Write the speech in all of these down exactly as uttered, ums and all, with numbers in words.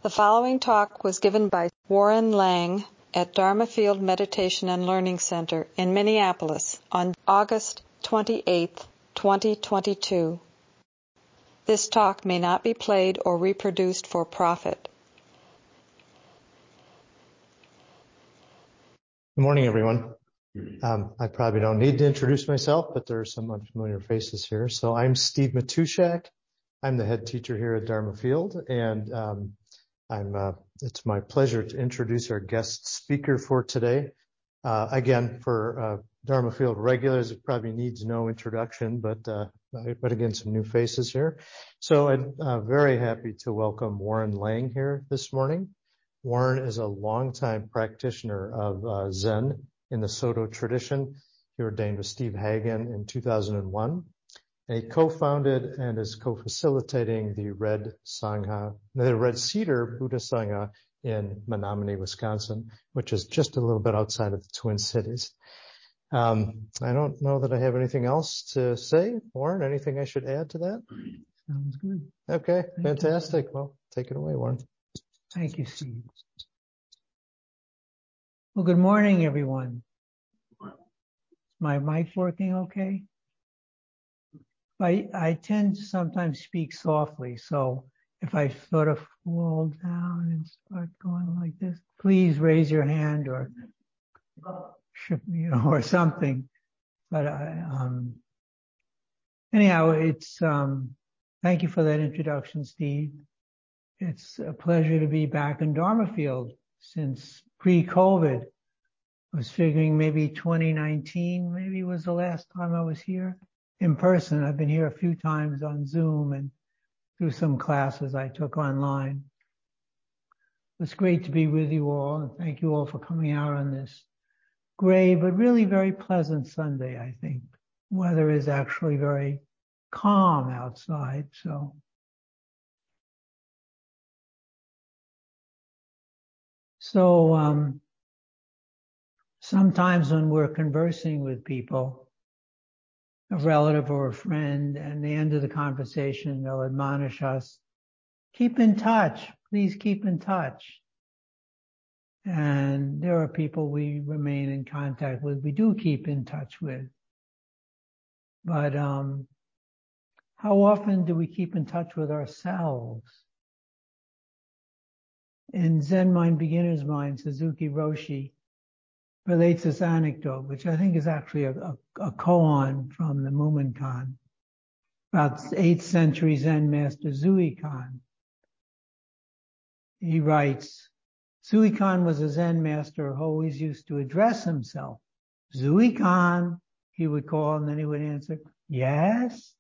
The following talk was given by Warren Lang at Dharma Field Meditation and Learning Center in Minneapolis on August twenty-eighth, twenty twenty-two. This talk may not be played or reproduced for profit. Good morning, everyone. Um, I probably don't need to introduce myself, but there are some unfamiliar faces here. So I'm Steve Matushak. I'm the head teacher here at Dharma Field, and um, I'm. Uh, it's my pleasure to introduce our guest speaker for today. Uh, again, for uh, Dharma Field regulars, it probably needs no introduction, but uh, but again, some new faces here. So I'm uh, very happy to welcome Warren Lang here this morning. Warren is a longtime practitioner of uh, Zen in the Soto tradition. He ordained with Steve Hagen in two thousand one. And he co-founded and is co-facilitating the Red Sangha, the Red Cedar Buddha Sangha in Menominee, Wisconsin, which is just a little bit outside of the Twin Cities. Um, I don't know that I have anything else to say. Warren, anything I should add to that? Sounds good. Okay, Thank fantastic. You. Well, take it away, Warren. Thank you, Steve. Well, good morning, everyone. Is my mic working okay? I, I tend to sometimes speak softly, so if I sort of fall down and start going like this, please raise your hand or, you know, or something. But I, um, anyhow, it's, um, thank you for that introduction, Steve. It's a pleasure to be back in Dharma Field since pre-COVID. I was figuring maybe twenty nineteen maybe was the last time I was here in person. I've been here a few times on Zoom and through some classes I took online. It's great to be with you all, and thank you all for coming out on this gray but really very pleasant Sunday, I think. Weather is actually very calm outside, so. So, um, sometimes when we're conversing with people, a relative or a friend, and at the end of the conversation, they'll admonish us, keep in touch, please keep in touch. And there are people we remain in contact with, we do keep in touch with. But um, how often do we keep in touch with ourselves? In Zen Mind, Beginner's Mind, Suzuki Roshi relates this anecdote, which I think is actually a, a, a koan from the Mumonkan, about eighth century Zen master Zuikan. He writes, Zuikan was a Zen master who always used to address himself. Zuikan, he would call, and then he would answer, yes.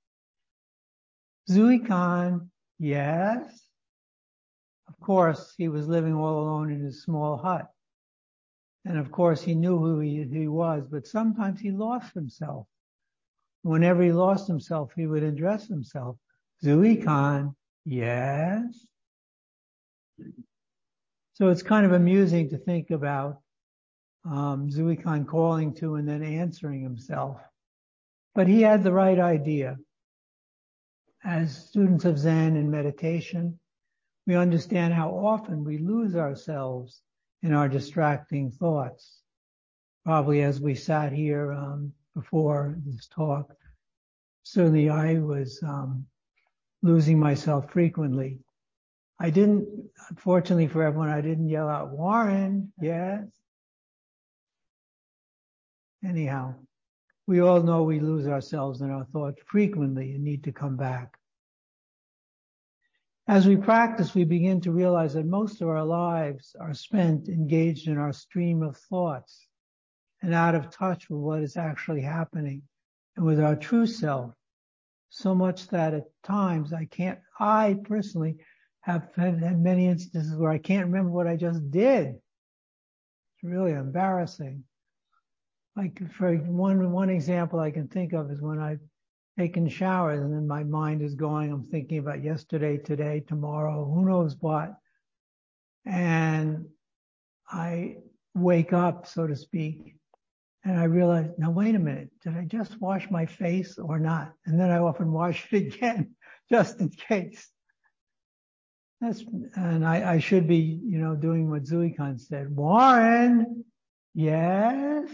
Zuikan, yes. Of course, he was living all alone in his small hut. And of course, he knew who he, he was, but sometimes he lost himself. Whenever he lost himself, he would address himself. Zuikan, yes. So it's kind of amusing to think about um, Zuikan calling to and then answering himself. But he had the right idea. As students of Zen and meditation, we understand how often we lose ourselves in our distracting thoughts. Probably as we sat here um, before this talk, certainly I was um, losing myself frequently. I didn't, unfortunately for everyone, I didn't yell out, Warren, yes. Anyhow, we all know we lose ourselves in our thoughts frequently and need to come back. As we practice, we begin to realize that most of our lives are spent engaged in our stream of thoughts and out of touch with what is actually happening and with our true self. So much that at times I can't, I personally have had many instances where I can't remember what I just did. It's really embarrassing. Like for one, one example I can think of is when I've taken showers and then my mind is going, I'm thinking about yesterday, today, tomorrow, who knows what. And I wake up, so to speak, and I realize, now wait a minute, did I just wash my face or not? And then I often wash it again, just in case. That's, and I, I should be, you know, doing what Zuikan said. Warren, yes?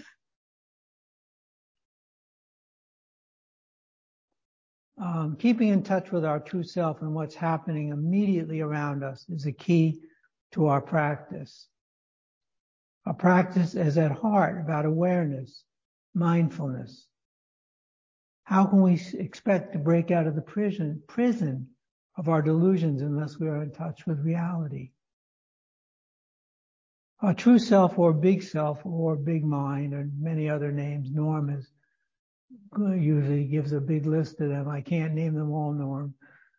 Um, keeping in touch with our true self and what's happening immediately around us is a key to our practice. Our practice is at heart about awareness, mindfulness. How can we expect to break out of the prison, prison of our delusions unless we are in touch with reality? Our true self or big self or big mind or many other names, Norm is usually gives a big list of them. I can't name them all, Norm.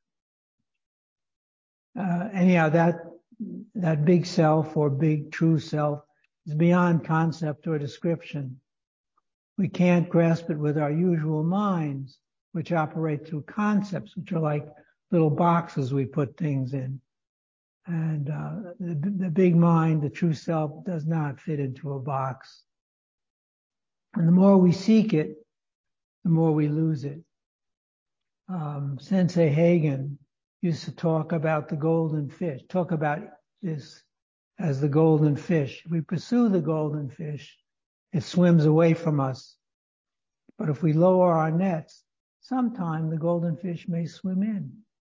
Uh, anyhow, that, that big self or big true self is beyond concept or description. We can't grasp it with our usual minds, which operate through concepts, which are like little boxes we put things in. And uh, the, the big mind, the true self, does not fit into a box. And the more we seek it, the more we lose it. Um, Sensei Hagen used to talk about the golden fish, talk about this as the golden fish. If we pursue the golden fish, it swims away from us. But if we lower our nets, sometime the golden fish may swim in.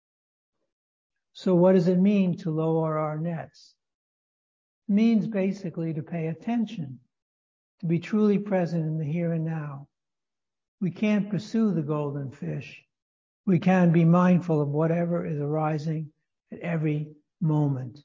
So what does it mean to lower our nets? It means basically to pay attention, to be truly present in the here and now. We can't pursue the golden fish. We can be mindful of whatever is arising at every moment.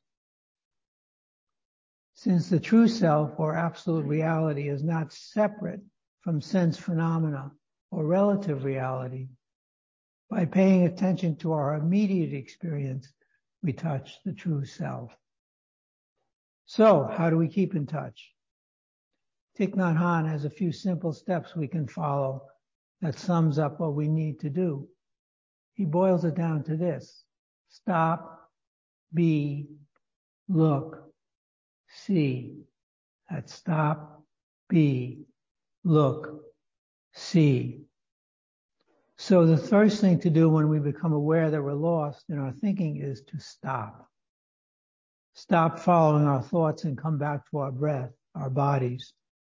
Since the true self or absolute reality is not separate from sense phenomena or relative reality, by paying attention to our immediate experience, we touch the true self. So, how do we keep in touch? Thich Nhat Hanh has a few simple steps we can follow that sums up what we need to do. He boils it down to this: stop, be, look, see. That's stop, be, look, see. So the first thing to do when we become aware that we're lost in our thinking is to stop. Stop following our thoughts and come back to our breath, our bodies.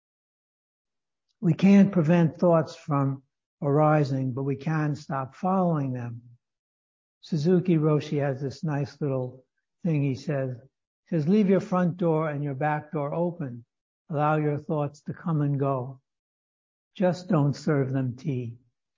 We can't prevent thoughts from arising, but we can stop following them. Suzuki Roshi has this nice little thing he says. He says, leave your front door and your back door open. Allow your thoughts to come and go. Just don't serve them tea.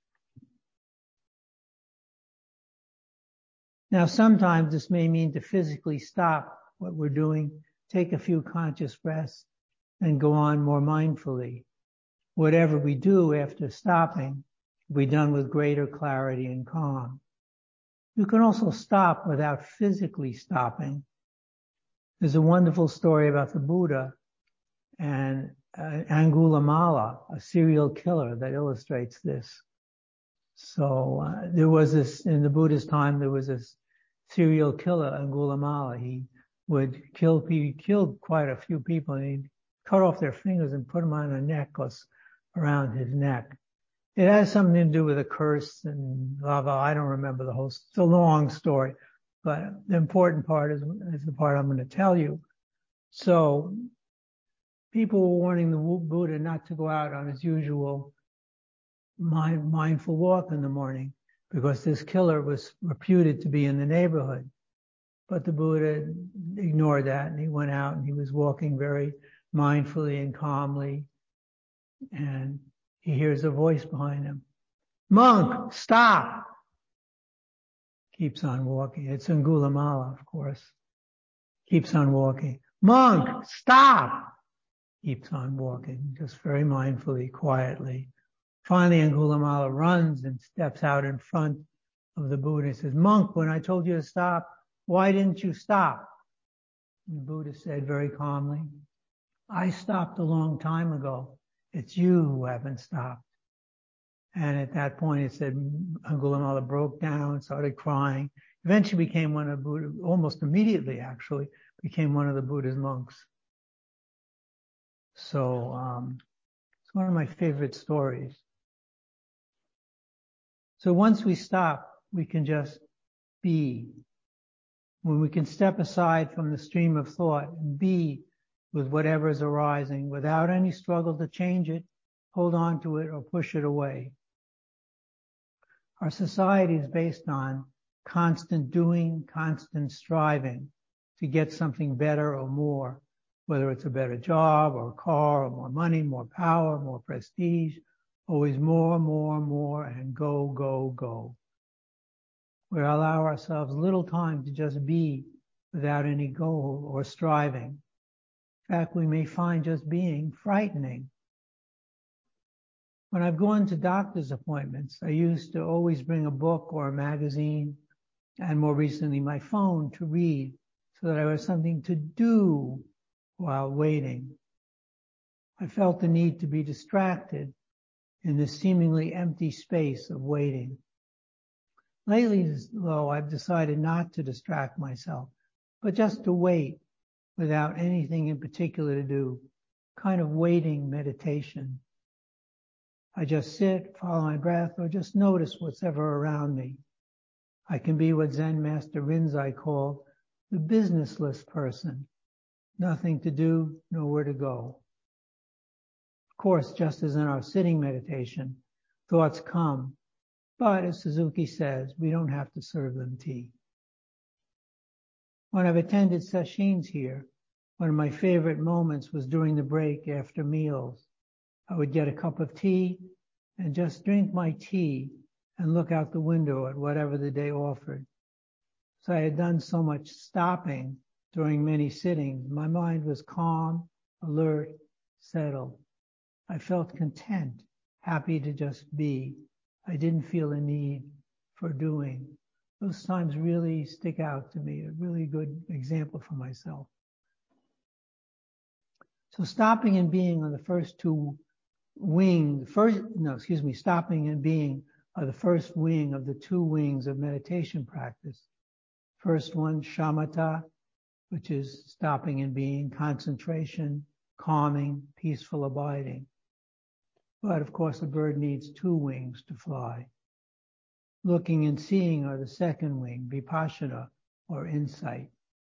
Now, sometimes this may mean to physically stop what we're doing, take a few conscious breaths, and go on more mindfully. Whatever we do after stopping will be done with greater clarity and calm. You can also stop without physically stopping. There's a wonderful story about the Buddha and uh, Angulimala, a serial killer, that illustrates this. So uh, there was this, in the Buddha's time, there was this serial killer, Angulimala. He would kill, he killed quite a few people, and he'd cut off their fingers and put them on a necklace around his neck. It has something to do with a curse and blah, blah. I don't remember the whole, it's a long story, but the important part is, is the part I'm going to tell you. So people were warning the Buddha not to go out on his usual mind, mindful walk in the morning because this killer was reputed to be in the neighborhood. But the Buddha ignored that, and he went out and he was walking very mindfully and calmly, and he hears a voice behind him. Monk, stop! Keeps on walking. It's Angulimala, of course. Keeps on walking. Monk, stop! Keeps on walking, just very mindfully, quietly. Finally, Angulimala runs and steps out in front of the Buddha and says, Monk, when I told you to stop, why didn't you stop? And the Buddha said very calmly, I stopped a long time ago. It's you who haven't stopped. And at that point, it said Angulimala broke down, started crying, eventually became one of Buddha, almost immediately actually, became one of the Buddha's monks. So um, it's one of my favorite stories. So once we stop, we can just be. when we can step aside from the stream of thought and be with whatever is arising without any struggle to change it, hold on to it, or push it away. Our society is based on constant doing, constant striving to get something better or more, whether it's a better job or a car or more money, more power, more prestige, always more, more, more, and go, go, go. We allow ourselves little time to just be without any goal or striving. In fact, we may find just being frightening. When I've gone to doctor's appointments, I used to always bring a book or a magazine, and more recently my phone to read, so that I had something to do while waiting. I felt the need to be distracted in the seemingly empty space of waiting. Lately, though, I've decided not to distract myself, but just to wait without anything in particular to do, kind of waiting meditation. I just sit, follow my breath, or just notice what's ever around me. I can be what Zen Master Rinzai called the businessless person. Nothing to do, nowhere to go. Of course, just as in our sitting meditation, thoughts come, but as Suzuki says, we don't have to serve them tea. When I've attended sessions here, one of my favorite moments was during the break after meals. I would get a cup of tea and just drink my tea and look out the window at whatever the day offered. So I had done so much stopping during many sittings. My mind was calm, alert, settled. I felt content, happy to just be. I didn't feel a need for doing. Those times really stick out to me, a really good example for myself. So stopping and being on the first two wings, first, no, excuse me, stopping and being are the first wing of the two wings of meditation practice. First one, shamatha, which is stopping and being, concentration, calming, peaceful abiding. But of course, a bird needs two wings to fly. Looking and seeing are the second wing, vipassana, or insight.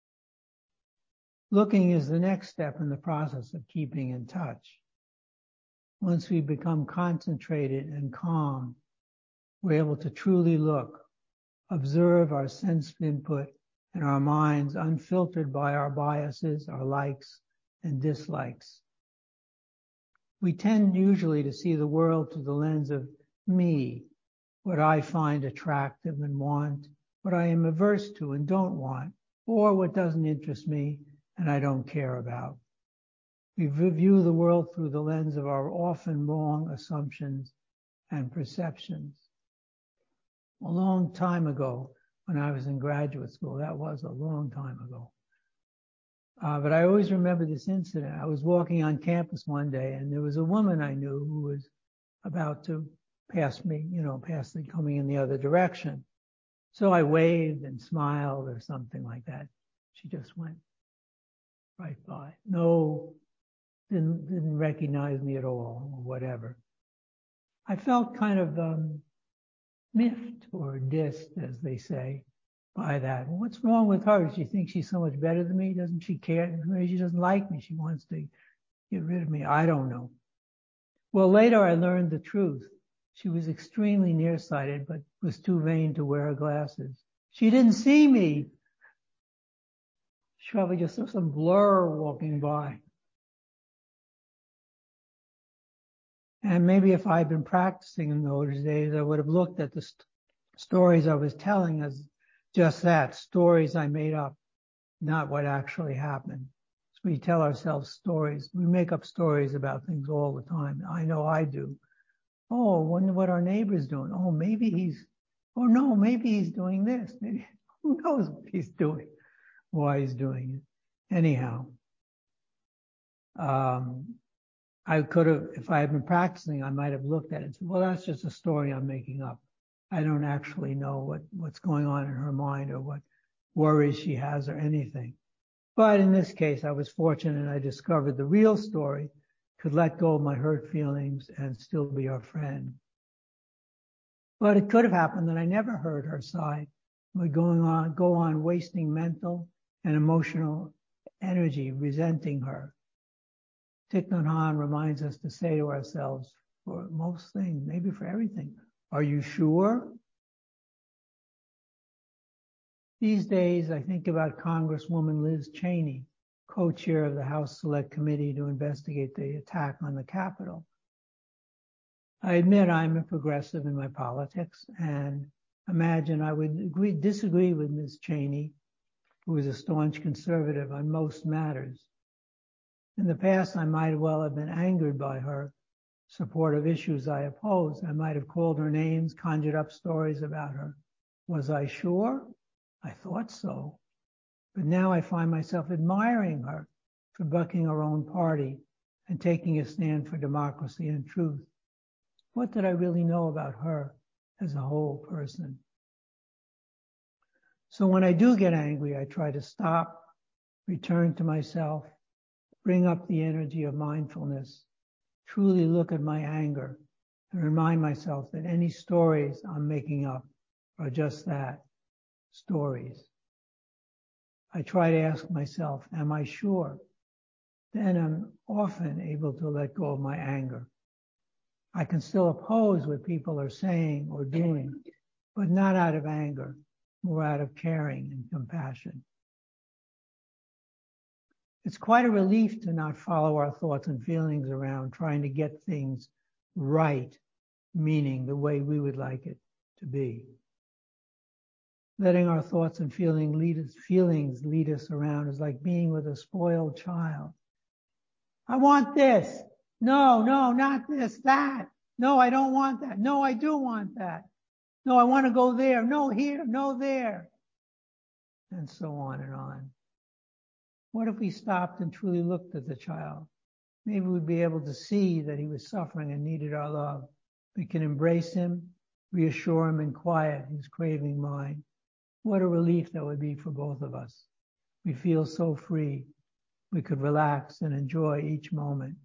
Looking is the next step in the process of keeping in touch. Once we become concentrated and calm, we're able to truly look, observe our sense input and our minds unfiltered by our biases, our likes and dislikes. We tend usually to see the world through the lens of me, what I find attractive and want, what I am averse to and don't want, or what doesn't interest me and I don't care about. We view the world through the lens of our often wrong assumptions and perceptions. A long time ago, when I was in graduate school, that was a long time ago. Uh, but I always remember this incident. I was walking on campus one day, and there was a woman I knew who was about to pass me, you know, pass the, coming in the other direction. So I waved and smiled or something like that. She just went right by. No, didn't, didn't recognize me at all or whatever. I felt kind of um, miffed or dissed, as they say, by that. Well, what's wrong with her? She thinks she's so much better than me? Doesn't she care? Maybe she doesn't like me. She wants to get rid of me. I don't know. Well, later I learned the truth. She was extremely nearsighted, but was too vain to wear her glasses. She didn't see me. She probably just saw some blur walking by. And maybe if I had been practicing in those days, I would have looked at the st- stories I was telling as just that, stories I made up, not what actually happened. So we tell ourselves stories. We make up stories about things all the time. I know I do. Oh, wonder what our neighbor's doing. Oh, maybe he's, oh no, maybe he's doing this. Maybe, who knows what he's doing, why he's doing it. Anyhow, um, I could have, if I had been practicing, I might have looked at it and said, well, that's just a story I'm making up. I don't actually know what, what's going on in her mind or what worries she has or anything. But in this case, I was fortunate and I discovered the real story, could let go of my hurt feelings and still be her friend. But it could have happened that I never heard her side would going on, go on wasting mental and emotional energy, resenting her. Thich Nhat Hanh reminds us to say to ourselves, for most things, maybe for everything, are you sure? These days, I think about Congresswoman Liz Cheney, co-chair of the House Select Committee to investigate the attack on the Capitol. I admit I'm a progressive in my politics, and imagine I would agree, disagree with Miz Cheney, who is a staunch conservative on most matters. In the past, I might well have been angered by her support of issues I opposed. I might have called her names, conjured up stories about her. Was I sure? I thought so. But now I find myself admiring her for bucking her own party and taking a stand for democracy and truth. What did I really know about her as a whole person? So when I do get angry, I try to stop, return to myself, bring up the energy of mindfulness, truly look at my anger, and remind myself that any stories I'm making up are just that, stories. I try to ask myself, am I sure? Then I'm often able to let go of my anger. I can still oppose what people are saying or doing, but not out of anger, more out of caring and compassion. It's quite a relief to not follow our thoughts and feelings around trying to get things right, meaning the way we would like it to be. Letting our thoughts and feeling lead us, feelings lead us around is like being with a spoiled child. I want this. No, no, not this, that. No, I don't want that. No, I do want that. No, I want to go there. No, here. No, there. And so on and on. What if we stopped and truly looked at the child? Maybe we'd be able to see that he was suffering and needed our love. We can embrace him, reassure him, and quiet his craving mind. What a relief that would be for both of us. We feel so free. We could relax and enjoy each moment.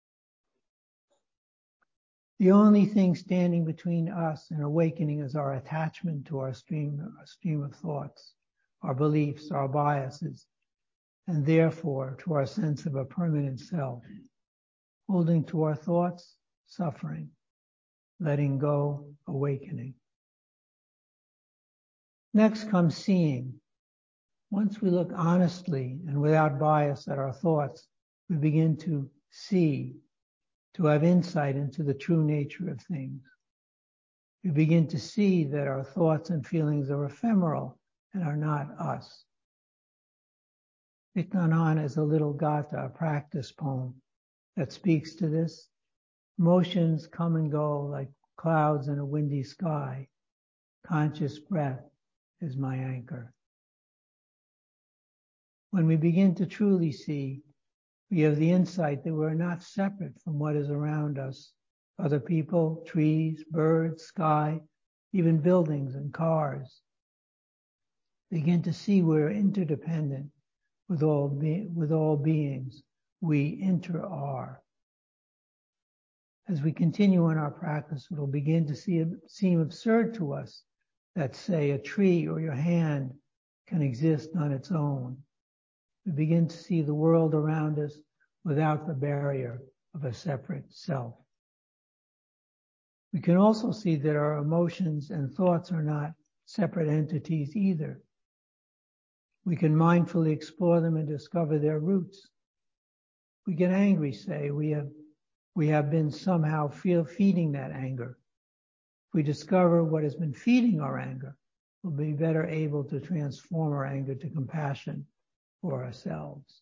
The only thing standing between us and awakening is our attachment to our stream, our stream of thoughts, our beliefs, our biases, and therefore to our sense of a permanent self. Holding to our thoughts, suffering. Letting go, awakening. Next comes seeing. Once we look honestly and without bias at our thoughts, we begin to see, to have insight into the true nature of things. We begin to see that our thoughts and feelings are ephemeral and are not us. Thich Nhat Hanh is a little gatha, a practice poem that speaks to this. Emotions come and go like clouds in a windy sky. Conscious breath is my anchor. When we begin to truly see, we have the insight that we're not separate from what is around us. Other people, trees, birds, sky, even buildings and cars. Begin to see we're interdependent with all, be- with all beings. We inter-are. As we continue in our practice, it will begin to see, seem absurd to us that, say, a tree or your hand can exist on its own. We begin to see the world around us without the barrier of a separate self. We can also see that our emotions and thoughts are not separate entities either. We can mindfully explore them and discover their roots. We get angry, say, we have, we have been somehow feel, feeding that anger. If we discover what has been feeding our anger, we'll be better able to transform our anger to compassion for ourselves.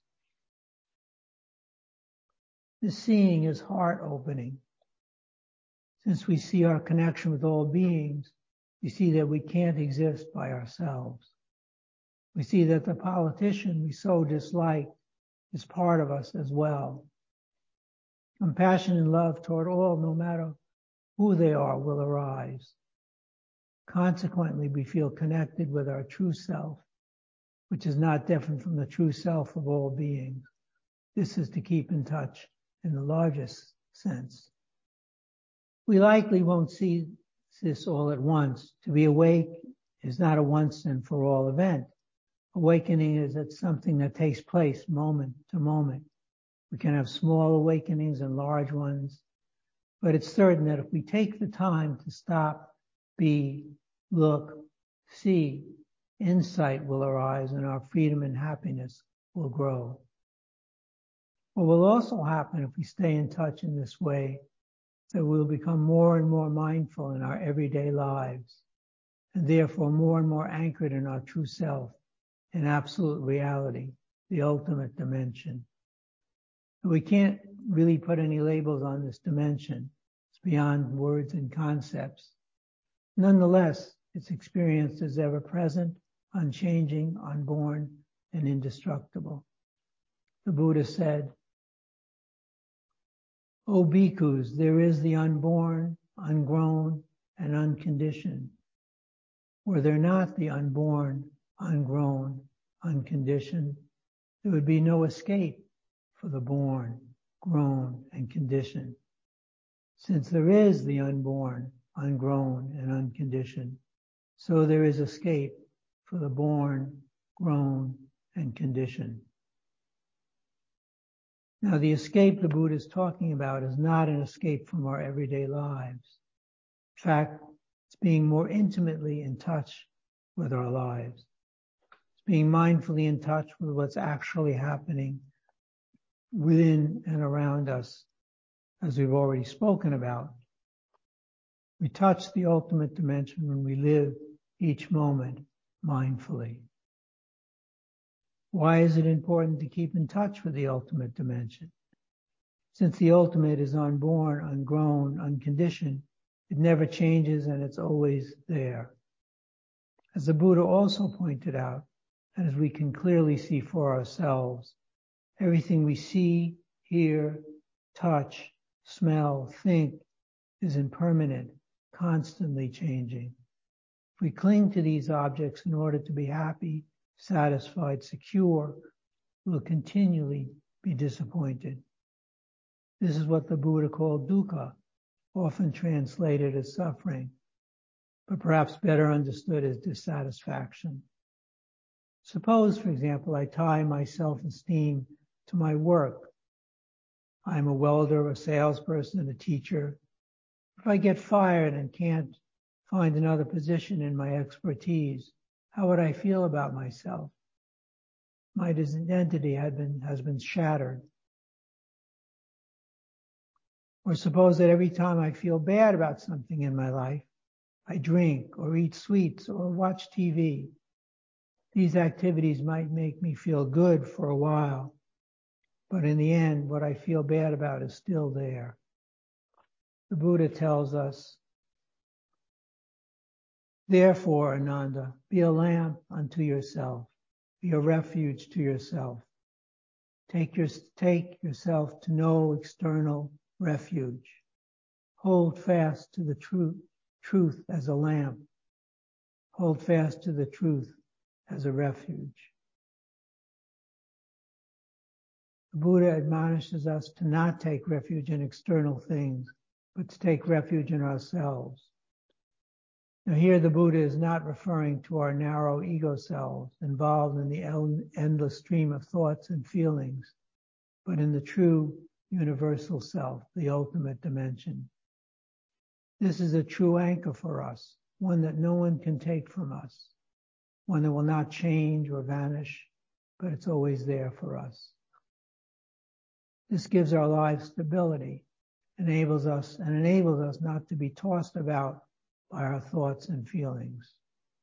The seeing is heart-opening. Since we see our connection with all beings, we see that we can't exist by ourselves. We see that the politician we so dislike is part of us as well. Compassion and love toward all, no matter who they are, will arise. Consequently, we feel connected with our true self, which is not different from the true self of all beings. This is to keep in touch in the largest sense. We likely won't see this all at once. To be awake is not a once and for all event. Awakening is it's something that takes place moment to moment. We can have small awakenings and large ones, but it's certain that if we take the time to stop, be, look, see, insight will arise and our freedom and happiness will grow. What will also happen if we stay in touch in this way, that we'll become more and more mindful in our everyday lives, and therefore more and more anchored in our true self, in absolute reality, the ultimate dimension. We can't really put any labels on this dimension. It's beyond words and concepts. Nonetheless, its experience is ever present, unchanging, unborn, and indestructible. The Buddha said, O bhikkhus, there is the unborn, ungrown, and unconditioned. Were there not the unborn, ungrown, unconditioned, there would be no escape for the born, grown, and conditioned. Since there is the unborn, ungrown, and unconditioned, so there is escape for the born, grown, and conditioned. Now, the escape the Buddha is talking about is not an escape from our everyday lives. In fact, it's being more intimately in touch with our lives. It's being mindfully in touch with what's actually happening within and around us, as we've already spoken about. We touch the ultimate dimension when we live each moment mindfully. Why is it important to keep in touch with the ultimate dimension? Since the ultimate is unborn, ungrown, unconditioned, it never changes and it's always there. As the Buddha also pointed out, and as we can clearly see for ourselves, everything we see, hear, touch, smell, think is impermanent, constantly changing. If we cling to these objects in order to be happy, satisfied, secure, we'll continually be disappointed. This is what the Buddha called dukkha, often translated as suffering, but perhaps better understood as dissatisfaction. Suppose, for example, I tie my self-esteem to my work. I'm a welder, a salesperson, a teacher. If I get fired and can't find another position in my expertise, how would I feel about myself? My identity had been, has been shattered. Or suppose that every time I feel bad about something in my life, I drink or eat sweets or watch T V. These activities might make me feel good for a while, but in the end, what I feel bad about is still there. The Buddha tells us, therefore, Ananda, be a lamp unto yourself, be a refuge to yourself. Take, your, take yourself to no external refuge. Hold fast to the truth, truth as a lamp. Hold fast to the truth as a refuge. The Buddha admonishes us to not take refuge in external things, but to take refuge in ourselves. Now here the Buddha is not referring to our narrow ego selves involved in the endless stream of thoughts and feelings, but in the true universal self, the ultimate dimension. This is a true anchor for us, one that no one can take from us, one that will not change or vanish, but it's always there for us. This gives our lives stability, enables us and enables us not to be tossed about by our thoughts and feelings.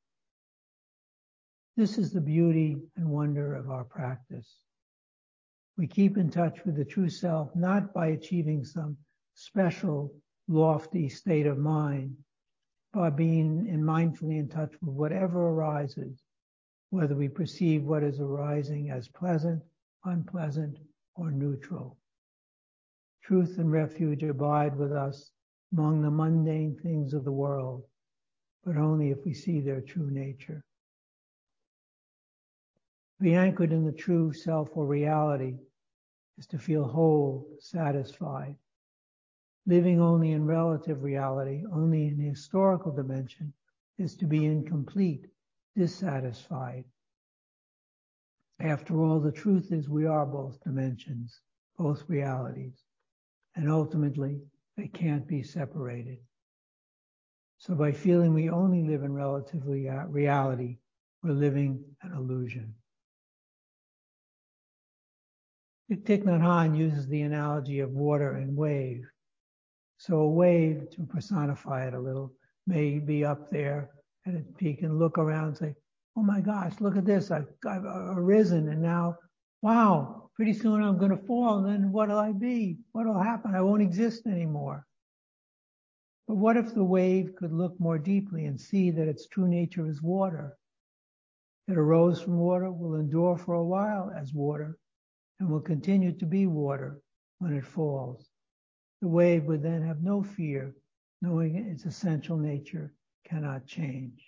This is the beauty and wonder of our practice. We keep in touch with the true self, not by achieving some special, lofty state of mind, by being in mindfully in touch with whatever arises, whether we perceive what is arising as pleasant, unpleasant, or neutral. Truth and refuge abide with us among the mundane things of the world, but only if we see their true nature. To be anchored in the true self or reality is to feel whole, satisfied. Living only in relative reality, only in the historical dimension, is to be incomplete, dissatisfied. After all, the truth is we are both dimensions, both realities, and ultimately they can't be separated. So by feeling we only live in relative reality, we're living an illusion. Thich Nhat Hanh uses the analogy of water and wave. So a wave, to personify it a little, may be up there at its peak and look around and say, oh my gosh, look at this, I've, I've arisen, and now, wow, pretty soon I'm going to fall, and then what'll I be? What'll happen? I won't exist anymore. But what if the wave could look more deeply and see that its true nature is water? It arose from water, will endure for a while as water, and will continue to be water when it falls. The wave would then have no fear, knowing its essential nature cannot change.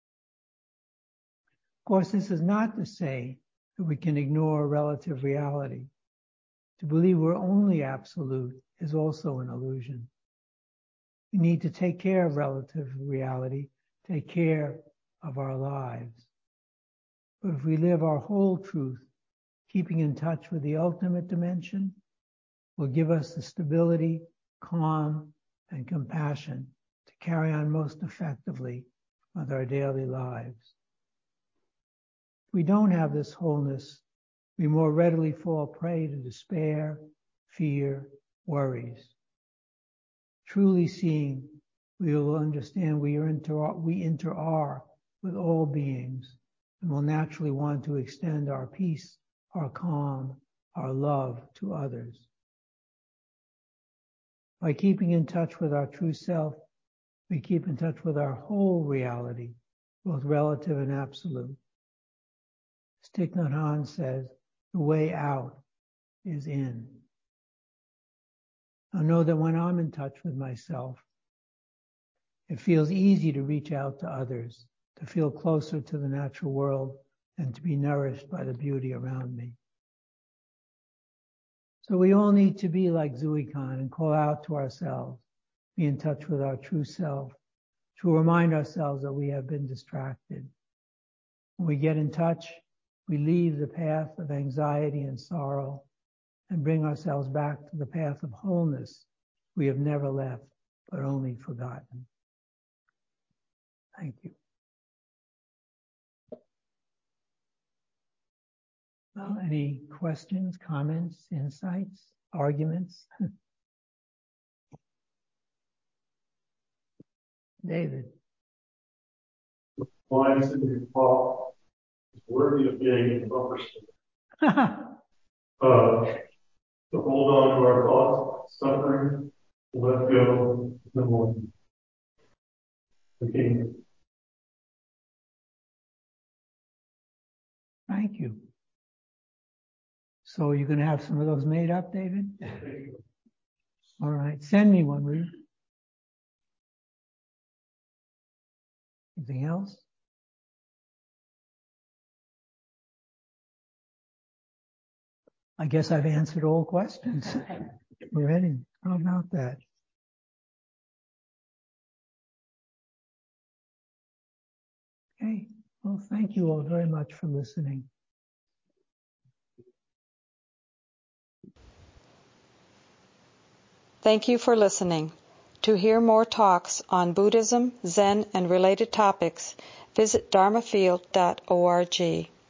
Of course, this is not to say that we can ignore relative reality. To believe we're only absolute is also an illusion. We need to take care of relative reality, take care of our lives. But if we live our whole truth, keeping in touch with the ultimate dimension, will give us the stability, calm, and compassion to carry on most effectively with our daily lives. If we don't have this wholeness, we more readily fall prey to despair, fear, worries. Truly seeing, we will understand we are inter, we inter-are with all beings and will naturally want to extend our peace, our calm, our love to others. By keeping in touch with our true self, we keep in touch with our whole reality, both relative and absolute. Thich Nhat Hanh says, the way out is in. I know that when I'm in touch with myself, it feels easy to reach out to others, to feel closer to the natural world, and to be nourished by the beauty around me. So we all need to be like Zui Khan and call out to ourselves, be in touch with our true self, to remind ourselves that we have been distracted. When we get in touch, we leave the path of anxiety and sorrow and bring ourselves back to the path of wholeness we have never left, but only forgotten. Thank you. Well, any questions, comments, insights, arguments? David. Lines in your thought is worthy of being in the bumper sticker. uh, to hold on to our thoughts, suffering, to let go, no more. Okay. Thank you. So you're going to have some of those made up, David? All right. Send me one, will you? Anything else? I guess I've answered all questions already. How about that? Okay. Well, thank you all very much for listening. Thank you for listening. To hear more talks on Buddhism, Zen, and related topics, visit dharma field dot org.